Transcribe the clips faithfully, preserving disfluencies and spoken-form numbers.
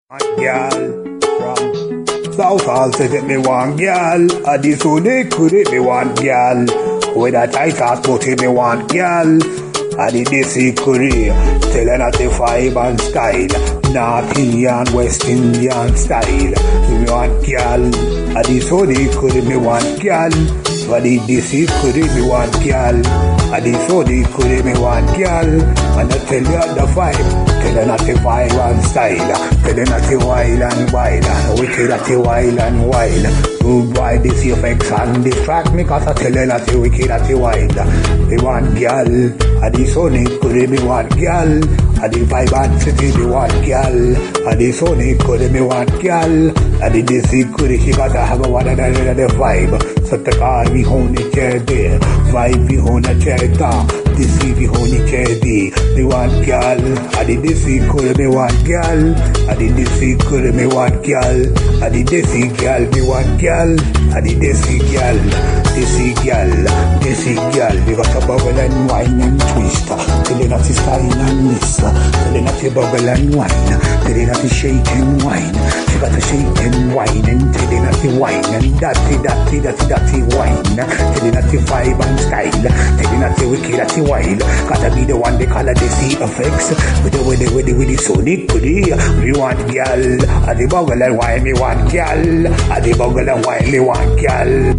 Girl from South Hall says it me one girl. At the so they could it me one girl. With a tight ass booty me one girl. At the D C Korea, telling at the five and style. North Indian, West Indian style. Me one girl. At the so they could it me one girl. For the D C Korea me one girl. At the so they could it me one girl. And I tell you the five. Telling at the vibe and style, telling at the wild and wild, and wicked at the wild and wild. Rude boy, this effects and distract me, cause I telling at the wicked at the wild. The one girl, at the Sonic could be one girl, at the vibe and city be one girl, at the Sonic could be one girl, at the D C could she gotta have a one another vibe. So the car we hold the chair there, vibe we hold the chair there, D C we hold the chair there. The one girl, at the D C could be one girl, at the D C could be one girl, at the D C girl be one girl, at the D C girl, D C girl, D C girl, we got a bubble and wine and twist, telling us to style and miss, telling us to bubble and wine, telling us to shake and wine, she got to shake and wine and telling us to wine and dirty, dirty, dirty, dirty wine, telling us to vibe and style, telling us to wicked at the wild, gotta be the one they call it the C effects, with the with the with the with the Sonic goodie, we want girl, at the bubble and wine, me want girl, at the bubble and wine, me want girl.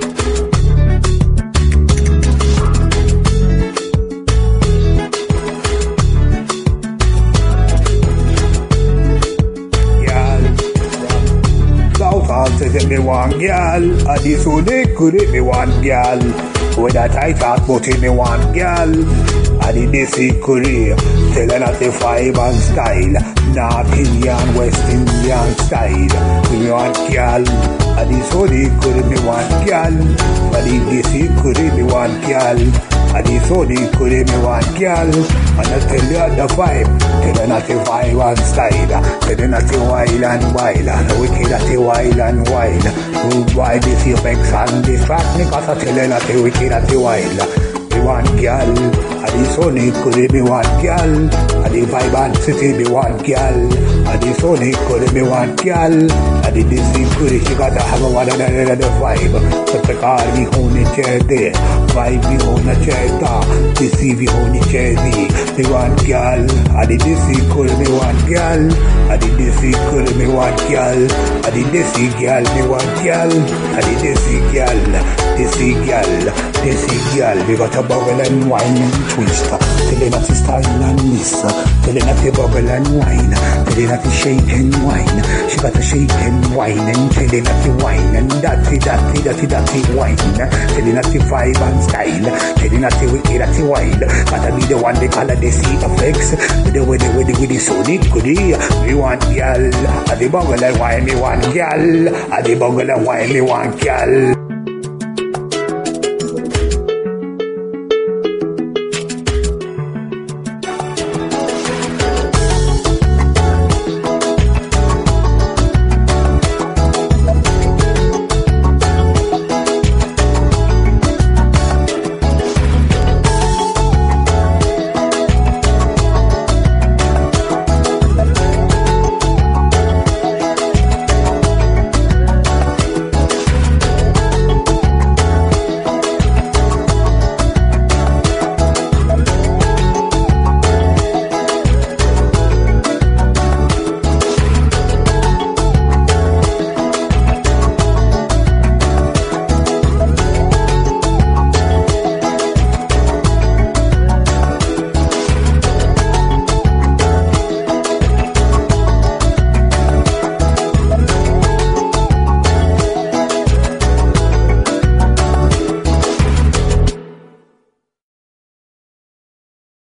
Says it me one girl, at the so they could it me one girl. With a tight ass booty me one girl. At the D C Korea, telling us the vibe and style. North Indian, West Indian style. Me one girl. At the so they could it me one girl. At the D C could it me one girl. At the so they could it me one girl. And I tell you the vibe, telling us the vibe and style, telling us the wild and wild, and wicked at the wild and wild. Rude boy, this effects and distract me, cause I telling us the wicked at the wild. The one girl, at the Sonic could be one girl, at the vibe and city be one girl, at the Sonic could be one girl, at the D C could she gotta have a one another vibe. So the car we own the chair there, vibe we own the chair there, D C we own the chair there. The one girl, at the D C could be one girl, at the D C could be one girl, at the D C girl be one girl, at the D C girl, D C girl, D C girl, we got a bubble and wine and twist, telling us to style and miss, telling us to bubble and wine, telling us to shake and wine, she got to shake and wine and telling us to wine and dirty, dirty, dirty, dirty wine, telling us to vibe and style, telling us to wicked at the wild, gotta be the one they call it the C effects, with the with the with the with the Sonic goodie, we want girl, at the bubble and wine, me want girl, at the bubble and wine, me want girl.